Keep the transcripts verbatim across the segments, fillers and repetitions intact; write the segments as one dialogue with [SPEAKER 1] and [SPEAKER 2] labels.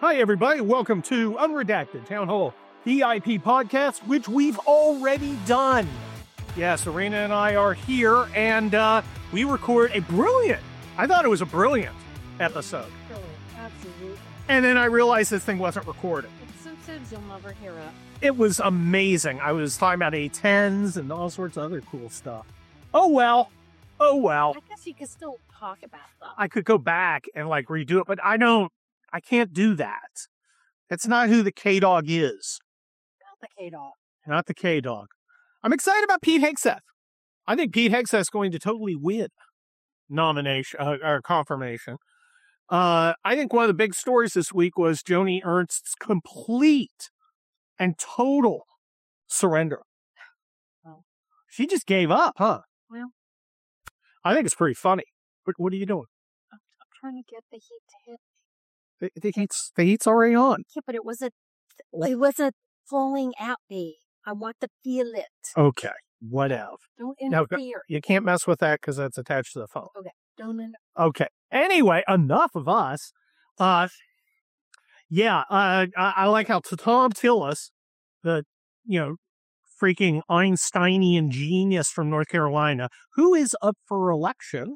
[SPEAKER 1] Hi, everybody. Welcome to Unredacted Town Hall V I P podcast, which we've already done. Yes, Serena and I are here, and uh, we record a brilliant, I thought it was a brilliant episode.
[SPEAKER 2] Brilliant, absolutely.
[SPEAKER 1] And then I realized this thing wasn't recorded.
[SPEAKER 2] Simpsons, you'll never hear it.
[SPEAKER 1] It was amazing. I was talking about A tens and all sorts of other cool stuff. Oh, well. Oh, well.
[SPEAKER 2] I guess you could still talk about them.
[SPEAKER 1] I could go back and, like, redo it, but I don't. I can't do that. That's not who the K-Dog is.
[SPEAKER 2] Not the K-Dog.
[SPEAKER 1] Not the K-Dog. I'm excited about Pete Hegseth. I think Pete Hegseth is going to totally win nomination uh, or confirmation. Uh, I think one of the big stories this week was Joni Ernst's complete and total surrender.
[SPEAKER 2] Oh.
[SPEAKER 1] She just gave up, huh?
[SPEAKER 2] Well,
[SPEAKER 1] I think it's pretty funny. But what are you doing?
[SPEAKER 2] I'm, I'm trying to get the heat to hit.
[SPEAKER 1] The, the heat's the heat's already on.
[SPEAKER 2] Yeah, but it was a, it was a falling out day. I want to feel it.
[SPEAKER 1] Okay, whatever.
[SPEAKER 2] Don't
[SPEAKER 1] Now,
[SPEAKER 2] interfere.
[SPEAKER 1] you can't mess with that because that's attached to the phone.
[SPEAKER 2] Okay, don't interfere.
[SPEAKER 1] Okay. Anyway, enough of us. Uh, yeah, uh, I, I like how Tom Tillis, the, you know, freaking Einsteinian genius from North Carolina, who is up for election,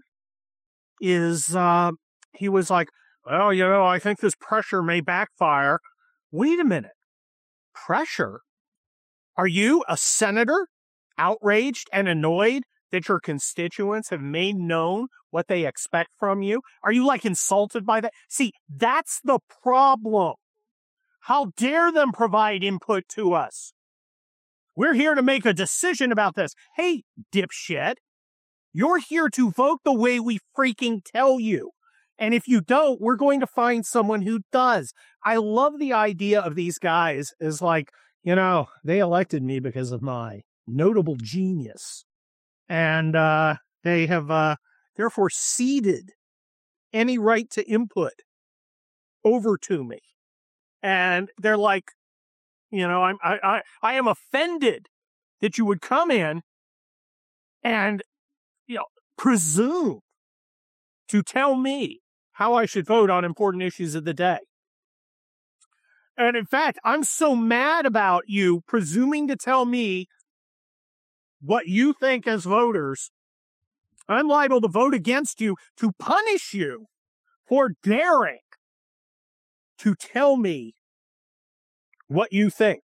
[SPEAKER 1] is, uh, he was like, well, you know, I think this pressure may backfire. Wait a minute. Pressure? Are you a senator outraged and annoyed that your constituents have made known what they expect from you? Are you, like, insulted by that? See, that's the problem. How dare them provide input to us? We're here to make a decision about this. Hey, dipshit, you're here to vote the way we freaking tell you. And if you don't, we're going to find someone who does. I love the idea of these guys as, like, you know, they elected me because of my notable genius. And uh, they have, uh, therefore, ceded any right to input over to me. And they're like, you know, I'm, I, I, I am offended that you would come in and, you know, presume to tell me how I should vote on important issues of the day. And in fact, I'm so mad about you presuming to tell me what you think as voters, I'm liable to vote against you to punish you for daring to tell me what you think.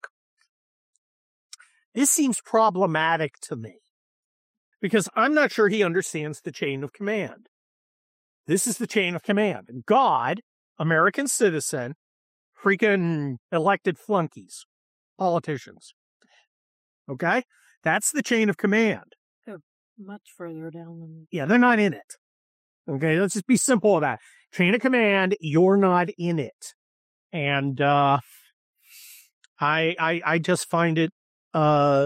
[SPEAKER 1] This seems problematic to me because I'm not sure he understands the chain of command. This is the chain of command. God, American citizen, freaking elected flunkies, politicians. Okay? That's the chain of command.
[SPEAKER 2] They're much further down than...
[SPEAKER 1] Yeah, they're not in it. Okay, let's just be simple about it. Chain of command, you're not in it. And uh, I, I I just find it, uh,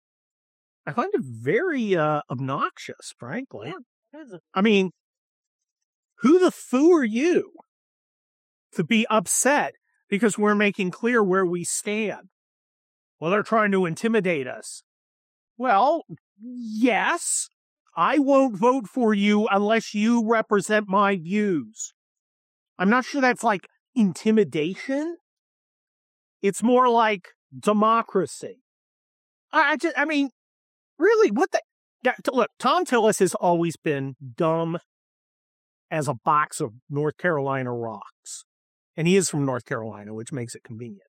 [SPEAKER 1] I find it very uh, obnoxious, frankly.
[SPEAKER 2] Yeah,
[SPEAKER 1] I mean, who the foo are you to be upset because we're making clear where we stand? Well, they're trying to intimidate us. Well, yes, I won't vote for you unless you represent my views. I'm not sure that's like intimidation. It's more like democracy. I, I just, I mean, really, what the, look, Tom Tillis has always been dumb as a box of North Carolina rocks. And he is from North Carolina, which makes it convenient.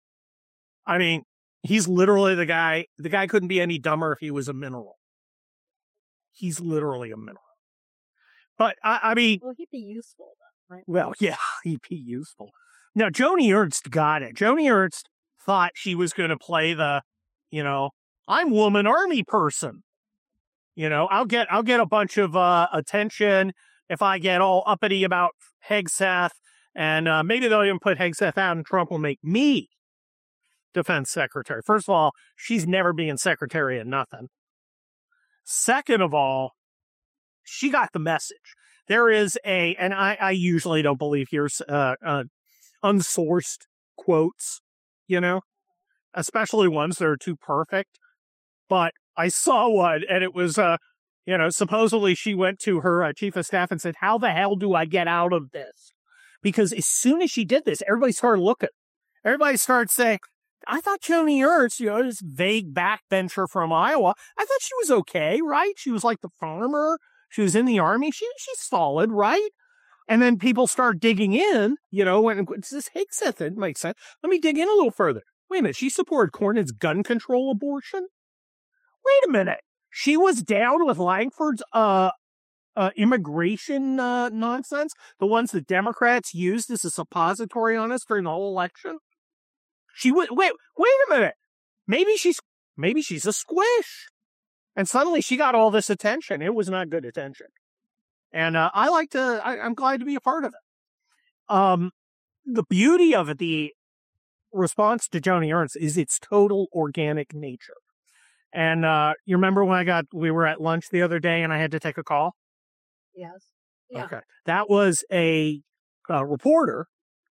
[SPEAKER 1] I mean, he's literally the guy, the guy couldn't be any dumber if he was a mineral. He's literally a mineral. But, I, I mean...
[SPEAKER 2] Well, he'd be useful, though, right?
[SPEAKER 1] Well, yeah, he'd be useful. Now, Joni Ernst got it. Joni Ernst thought she was going to play the, you know, I'm woman army person. You know, I'll get, I'll get a bunch of uh, attention if I get all uppity about Hegseth, and uh, maybe they'll even put Hegseth out and Trump will make me defense secretary. First of all, she's never being secretary of nothing. Second of all, she got the message. There is a, and I, I usually don't believe here's uh, uh, unsourced quotes, you know, especially ones that are too perfect. But I saw one, and it was, uh, you know, supposedly she went to her uh, chief of staff and said, how the hell do I get out of this? because as soon as she did this, everybody started looking. Everybody started saying, I thought Joni Ernst, you know, this vague backbencher from Iowa, I thought she was okay, right? She was like the farmer. She was in the army. She She's solid, right? And then people start digging in, you know, and it's this Hegseth, it makes sense. Let me dig in a little further. Wait a minute, she supported Cornyn's gun control abortion? Wait a minute. She was down with Langford's uh, uh, immigration uh, nonsense, the ones the Democrats used as a suppository on us during the whole election? She would, wait, wait a minute. Maybe she's, maybe she's a squish. And suddenly she got all this attention. It was not good attention. And uh, I like to, I, I'm glad to be a part of it. Um, the beauty of it, the response to Joni Ernst, is its total organic nature. And uh, you remember when I got, we were at lunch the other day and I had to take a call?
[SPEAKER 2] Yes. Yeah.
[SPEAKER 1] Okay. That was a, a reporter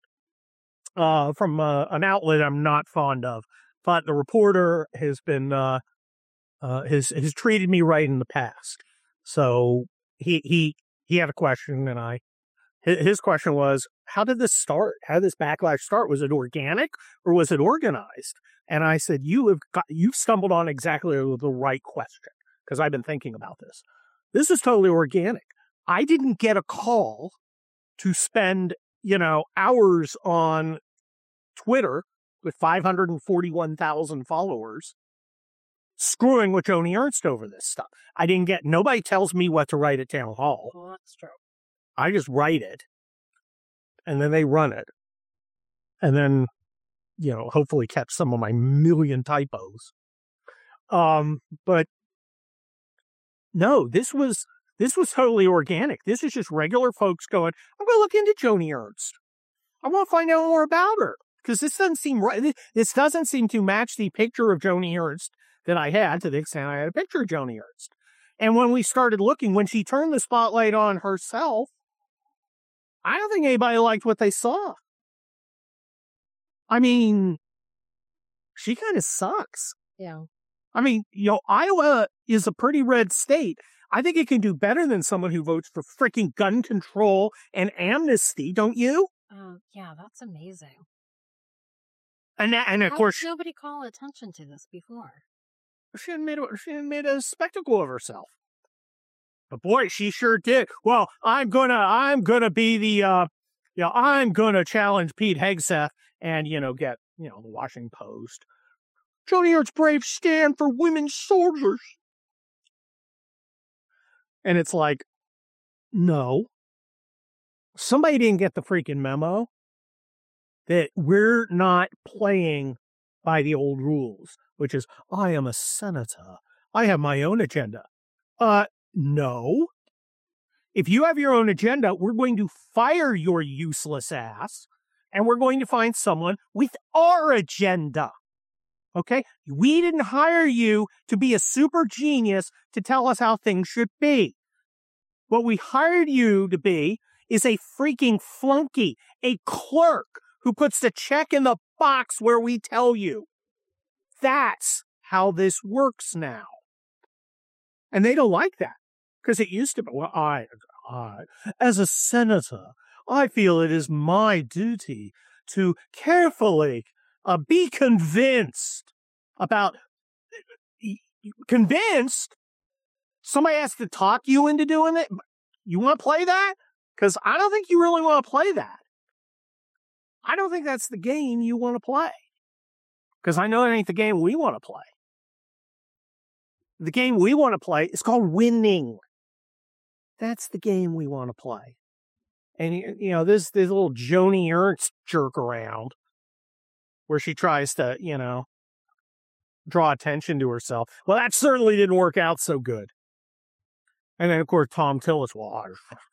[SPEAKER 1] uh, from uh, an outlet I'm not fond of. But the reporter has been, uh, uh, has, has treated me right in the past. So he, he, he had a question and I, his question was, how did this start? How did this backlash start? Was it organic or was it organized? And I said, you have got, you've stumbled on exactly the right question because I've been thinking about this. This is totally organic. I didn't get a call to spend, you know, hours on Twitter with five hundred forty-one thousand followers screwing with Joni Ernst over this stuff. I didn't get, nobody tells me what to write at town hall.
[SPEAKER 2] Well, that's true.
[SPEAKER 1] I just write it and then they run it. And then, you know, hopefully catch some of my million typos. Um, but no, this was, this was totally organic. This is just regular folks going, I'm going to look into Joni Ernst. I want to find out more about her because this doesn't seem right. This doesn't seem to match the picture of Joni Ernst that I had, to the extent I had a picture of Joni Ernst. And when we started looking, when she turned the spotlight on herself, I don't think anybody liked what they saw. I mean, she kind of sucks.
[SPEAKER 2] Yeah.
[SPEAKER 1] I mean, you know, Iowa is a pretty red state. I think it can do better than someone who votes for freaking gun control and amnesty, don't you?
[SPEAKER 2] Uh, yeah, that's amazing.
[SPEAKER 1] And that, and of
[SPEAKER 2] How
[SPEAKER 1] course,
[SPEAKER 2] did nobody call attention to this before?
[SPEAKER 1] she had made a, she had made a spectacle of herself. But boy, she sure did. Well, I'm gonna, I'm gonna be the, uh, you know, I'm gonna challenge Pete Hegseth and, you know, get, you know, the Washington Post. Joni Ernst's brave stand for women soldiers. And it's like, no. Somebody didn't get the freaking memo that we're not playing by the old rules, which is, I am a senator. I have my own agenda. Uh, no. If you have your own agenda, we're going to fire your useless ass, and we're going to find someone with our agenda. Okay? We didn't hire you to be a super genius to tell us how things should be. What we hired you to be is a freaking flunky, a clerk who puts the check in the box where we tell you. That's how this works now. And they don't like that because it used to be, well, I, I, as a senator, I feel it is my duty to carefully uh, be convinced about, convinced? Somebody has to talk you into doing it? You want to play that? Because I don't think you really want to play that. I don't think that's the game you want to play. Because I know it ain't the game we want to play. The game we want to play is called winning. That's the game we want to play. And, you know, this, this little Joni Ernst jerk around where she tries to, you know, draw attention to herself. Well, that certainly didn't work out so good. And then, of course, Tom Tillis, well,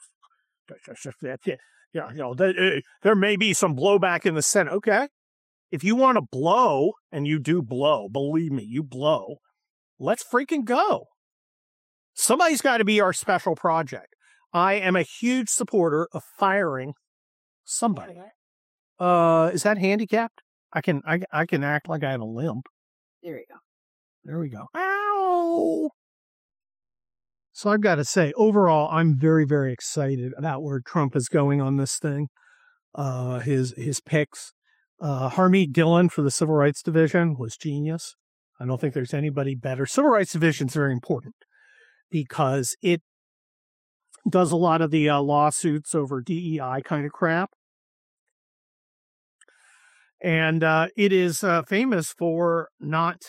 [SPEAKER 1] yeah, you know, there may be some blowback in the Senate. Okay. If you want to blow, and you do blow, believe me, you blow, let's freaking go. Somebody's got to be our special project. I am a huge supporter of firing somebody. Uh, is that handicapped? I can, I, I can act like I have a limp.
[SPEAKER 2] There you go.
[SPEAKER 1] There we go. Ow! So I've got to say, overall, I'm very, very excited about where Trump is going on this thing. uh, his his picks. Uh, Harmeet Dillon for the Civil Rights Division was genius. I don't think there's anybody better. Civil Rights Division is very important because it does a lot of the uh, lawsuits over D E I kind of crap. And uh, it is uh, famous for not,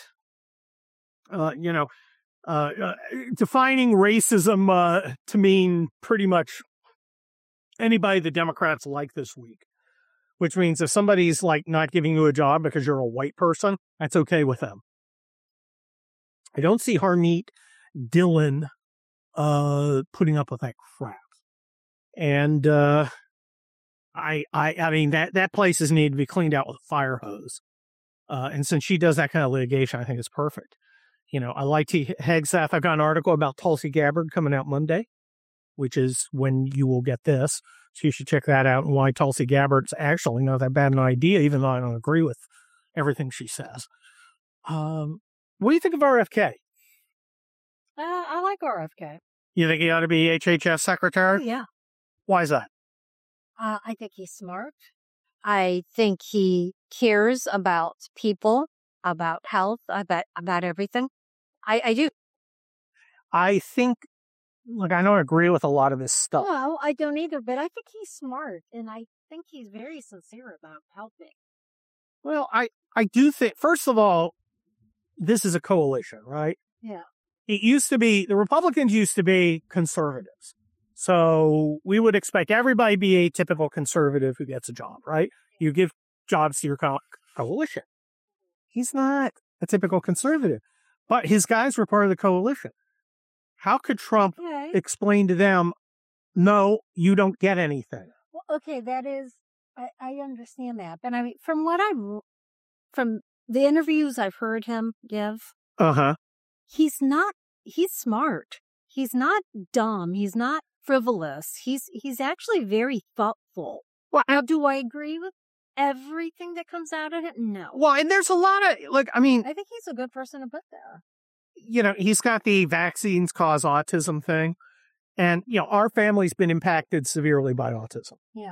[SPEAKER 1] uh, you know, uh, uh, defining racism uh, to mean pretty much anybody the Democrats like this week, which means if somebody's like not giving you a job because you're a white person, that's okay with them. I don't see Harmeet Dillon uh, putting up with that crap. And uh, I, I, I mean, that, that place is needed to be cleaned out with a fire hose. Uh, and since she does that kind of litigation, I think it's perfect. You know, I like T. Hegseth. I've got an article about Tulsi Gabbard coming out Monday, which is when you will get this. So you should check that out and why Tulsi Gabbard's actually not that bad an idea, even though I don't agree with everything she says. Um, what do you think of R F K?
[SPEAKER 2] Uh, I like R F K.
[SPEAKER 1] You think he ought to be H H S secretary?
[SPEAKER 2] Oh, yeah.
[SPEAKER 1] Why is that?
[SPEAKER 2] Uh, I think he's smart. I think he cares about people, about health, about, about everything. I, I do.
[SPEAKER 1] I think, look, I don't agree with a lot of his stuff.
[SPEAKER 2] Well, I don't either, but I think he's smart, and I think he's very sincere about helping.
[SPEAKER 1] Well, I, I do think, first of all, this is a coalition, right?
[SPEAKER 2] Yeah.
[SPEAKER 1] It used to be, the Republicans used to be conservatives. So we would expect everybody to be a typical conservative who gets a job, right? You give jobs to your co- coalition. He's not a typical conservative, but his guys were part of the coalition. How could Trump
[SPEAKER 2] Okay.
[SPEAKER 1] explain to them, no, you don't get anything?
[SPEAKER 2] Well, okay, that is, I, I understand that. But I mean, from what I'm, from the interviews I've heard him give,
[SPEAKER 1] Uh-huh.
[SPEAKER 2] he's not, he's smart. He's not dumb. He's not frivolous. He's, he's actually very thoughtful.
[SPEAKER 1] Well,
[SPEAKER 2] Now, do I agree with everything that comes out of it? No.
[SPEAKER 1] well, and there's a lot of, like, I mean,
[SPEAKER 2] I think he's a good person to put there.
[SPEAKER 1] you know, he's got the vaccines cause autism thing. And, you know, our family's been impacted severely by autism.
[SPEAKER 2] Yeah.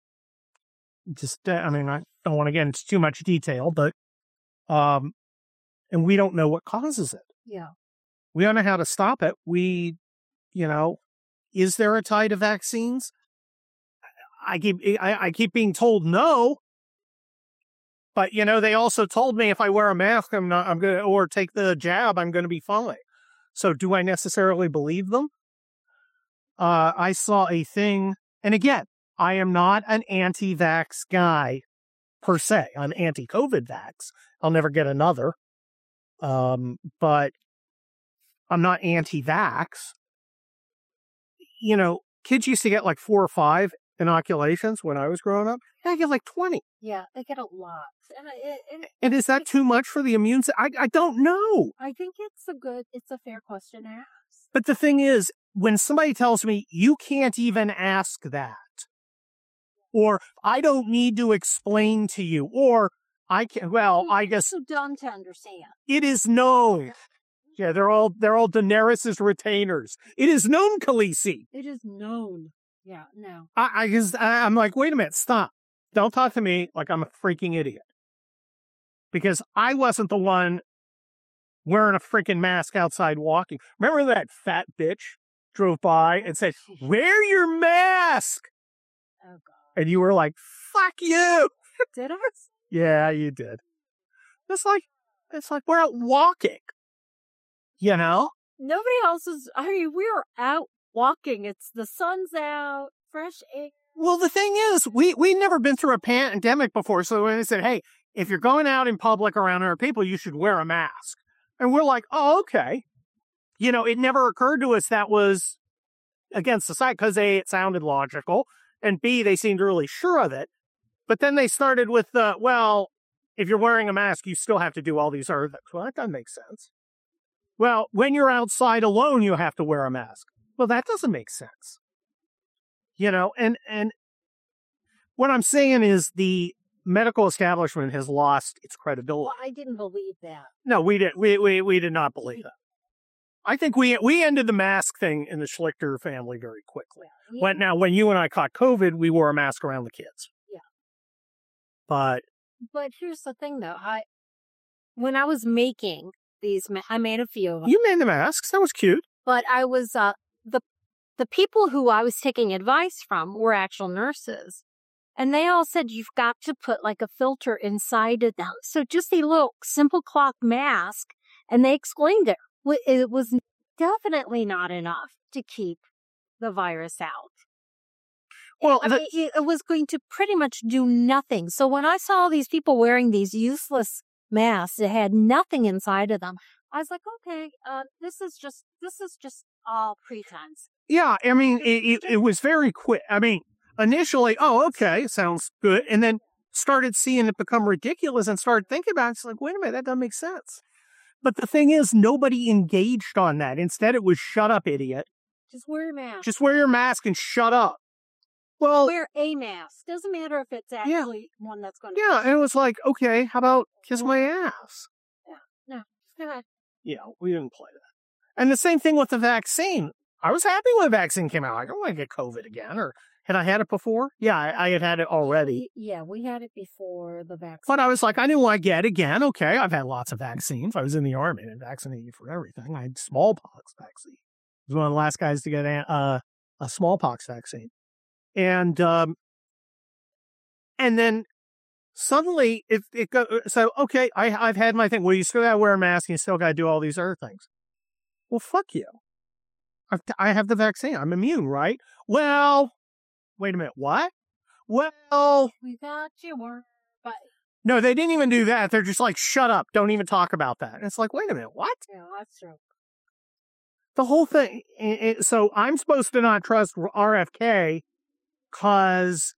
[SPEAKER 1] Just, uh, I mean, I don't want to get into too much detail, but, um, and we don't know what causes it.
[SPEAKER 2] Yeah.
[SPEAKER 1] We don't know how to stop it. We, you know, is there a tie to vaccines? I keep, I, I keep being told no. But, you know, they also told me if I wear a mask, I'm not, I'm going to, or take the jab, I'm going to be fine. So do I necessarily believe them? Uh, I saw a thing, and again, I am not an anti-vax guy per se. I'm anti-COVID vax. I'll never get another. Um, but I'm not anti-vax. You know, kids used to get like four or five inoculations when I was growing up. I get like twenty.
[SPEAKER 2] Yeah, they get a lot. And, I- and
[SPEAKER 1] And is that too much for the immune system? I, I don't know.
[SPEAKER 2] I think it's a good, it's a fair question to ask.
[SPEAKER 1] But the thing is, when somebody tells me, you can't even ask that, or I don't need to explain to you, or I can, well, I guess
[SPEAKER 2] So dumb to understand.
[SPEAKER 1] it is known. Yeah, they're all, they're all Daenerys' retainers. It is known, Khaleesi.
[SPEAKER 2] It is known. Yeah, no.
[SPEAKER 1] I, I just, I- I'm like, wait a minute, stop. Don't talk to me like I'm a freaking idiot. Because I wasn't the one wearing a freaking mask outside walking. Remember that fat bitch drove by and said, wear your mask.
[SPEAKER 2] Oh, God.
[SPEAKER 1] And you were like, fuck you.
[SPEAKER 2] Did I?
[SPEAKER 1] Yeah, you did. It's like, it's like we're out walking. You know?
[SPEAKER 2] Nobody else is, I mean, we're out walking. It's the sun's out, fresh air.
[SPEAKER 1] Well, the thing is, we, we never been through a pandemic before. So when they said, hey, if you're going out in public around other people, you should wear a mask. And we're like, oh, okay. You know, it never occurred to us that was against society because A, it sounded logical, and B, they seemed really sure of it. But then they started with the, well, if you're wearing a mask, you still have to do all these other things. Well, that doesn't make sense. Well, when you're outside alone, you have to wear a mask. Well, that doesn't make sense. You know, and, and what I'm saying is the medical establishment has lost its credibility.
[SPEAKER 2] Well, I didn't believe that.
[SPEAKER 1] No, we did. We, we, we did not believe that. I think we, we ended the mask thing in the Schlichter family very quickly.
[SPEAKER 2] We-
[SPEAKER 1] When, now, when you and I caught COVID, we wore a mask around the kids.
[SPEAKER 2] Yeah.
[SPEAKER 1] But
[SPEAKER 2] But here's the thing, though. I when I was making these, ma- I made a few of them.
[SPEAKER 1] you made the masks. That was cute.
[SPEAKER 2] But I was uh, the the people who I was taking advice from were actual nurses, and they all said you've got to put like a filter inside of them. So just a little simple cloth mask, and they explained it. Wa- It was definitely not enough to keep the virus out.
[SPEAKER 1] Well,
[SPEAKER 2] I
[SPEAKER 1] the-
[SPEAKER 2] mean, it, it was going to pretty much do nothing. So when I saw these people wearing these useless masks that had nothing inside of them, I was like, okay, uh, this is just this is just all pretense.
[SPEAKER 1] yeah, I mean, it, it, it was very quick. I mean, initially, oh, okay, sounds good. And then started seeing it become ridiculous and started thinking about it. It's like, wait a minute, that doesn't make sense. But the thing is, nobody engaged on that. Instead, it was shut up, idiot.
[SPEAKER 2] Just wear a mask.
[SPEAKER 1] Just wear your mask and shut up. Well,
[SPEAKER 2] wear a mask. Doesn't matter if it's actually one that's going to.
[SPEAKER 1] yeah, and it was like, okay, how about kiss my ass?
[SPEAKER 2] No. No.
[SPEAKER 1] Yeah, we didn't play that. And the same thing with the vaccine. I was happy when the vaccine came out. I don't want to get COVID again. Or had I had it before? Yeah, I, I had had it already.
[SPEAKER 2] Yeah, we had it before the vaccine.
[SPEAKER 1] But I was like, I didn't want to get it again. Okay, I've had lots of vaccines. I was in the Army and vaccinated for everything. I had smallpox vaccine. I was one of the last guys to get a, uh, a smallpox vaccine. And um, and then suddenly it it go so okay. I I've had my thing. Well, you still got to wear a mask. And you still got to do all these other things. Well, fuck you. I've, I have the vaccine. I'm immune, right? Well, wait a minute. What? Well,
[SPEAKER 2] we got you, but
[SPEAKER 1] no, they didn't even do that. They're just like, shut up. Don't even talk about that. And it's like, wait a minute. What?
[SPEAKER 2] Yeah, that's true.
[SPEAKER 1] The whole thing. It, it, so I'm supposed to not trust R F K because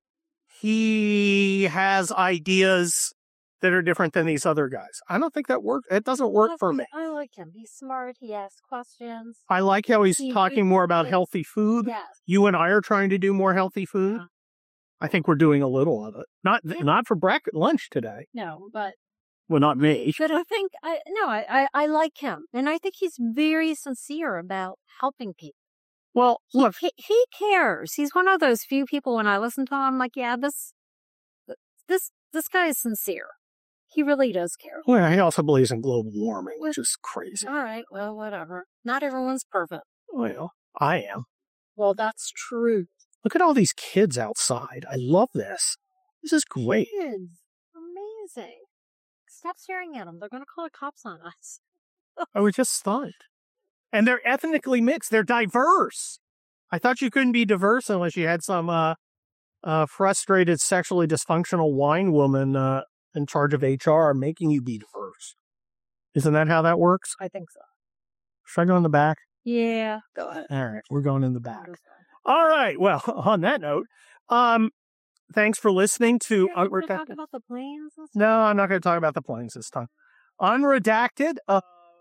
[SPEAKER 1] he has ideas that are different than these other guys. I don't think that works. It doesn't work
[SPEAKER 2] I,
[SPEAKER 1] for me.
[SPEAKER 2] I like him. He's smart. He asks questions.
[SPEAKER 1] I like how he's
[SPEAKER 2] He-
[SPEAKER 1] talking more about
[SPEAKER 2] he-
[SPEAKER 1] healthy food.
[SPEAKER 2] Yes.
[SPEAKER 1] You and I are trying to do more healthy food.
[SPEAKER 2] Uh-huh.
[SPEAKER 1] I think we're doing a little of it. Not
[SPEAKER 2] Yeah.
[SPEAKER 1] not for breakfast, lunch today.
[SPEAKER 2] No, but
[SPEAKER 1] Well, not me.
[SPEAKER 2] but I think I no, I, I I like him, and I think he's very sincere about helping people.
[SPEAKER 1] Well, look,
[SPEAKER 2] He he cares. He's one of those few people. When I listen to him, I'm like, yeah, this this this guy is sincere. He really does care.
[SPEAKER 1] well, he also believes in global warming, which is crazy.
[SPEAKER 2] All right, well, whatever. Not everyone's perfect.
[SPEAKER 1] Well, I am.
[SPEAKER 2] Well, that's true.
[SPEAKER 1] Look at all these kids outside. I love this. This is great.
[SPEAKER 2] Kids, amazing. Stop staring at them. They're going to call the cops on us.
[SPEAKER 1] I was just stunned. And they're ethnically mixed. They're diverse. I thought you couldn't be diverse unless you had some uh, uh, frustrated, sexually dysfunctional wine woman uh, in charge of H R making you be diverse. Isn't that how that works?
[SPEAKER 2] I think so.
[SPEAKER 1] Should I go in the back?
[SPEAKER 2] Yeah. Go ahead.
[SPEAKER 1] All right, we're going in the back. All right. Well, on that note, um, thanks for listening to
[SPEAKER 2] You're going to
[SPEAKER 1] Unredacted.
[SPEAKER 2] talk about the planes and stuff?
[SPEAKER 1] No, I'm not going to talk about the planes this time. Unredacted. Uh,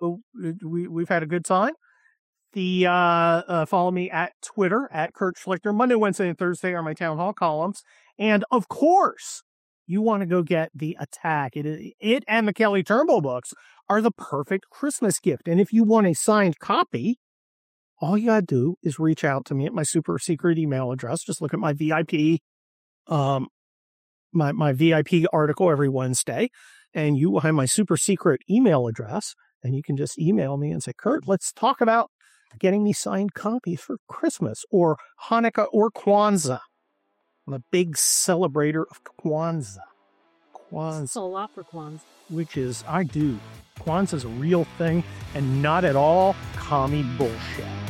[SPEAKER 1] we we've had a good time. The uh, uh, follow me at Twitter at Kurt Schlichter. Monday, Wednesday, and Thursday are my town hall columns, and of course, you want to go get The Attack. It it and the Kelly Turnbull books are the perfect Christmas gift. And if you want a signed copy, all you gotta do is reach out to me at my super secret email address. Just look at my V I P, um, my my V I P article every Wednesday, and you will have my super secret email address. And you can just email me and say, Kurt, let's talk about getting me signed copies for Christmas or Hanukkah or Kwanzaa. I'm a big celebrator of Kwanzaa. Kwanzaa,
[SPEAKER 2] It's a lot for Kwanzaa.
[SPEAKER 1] which is, I do. Kwanzaa is a real thing and not at all commie bullshit.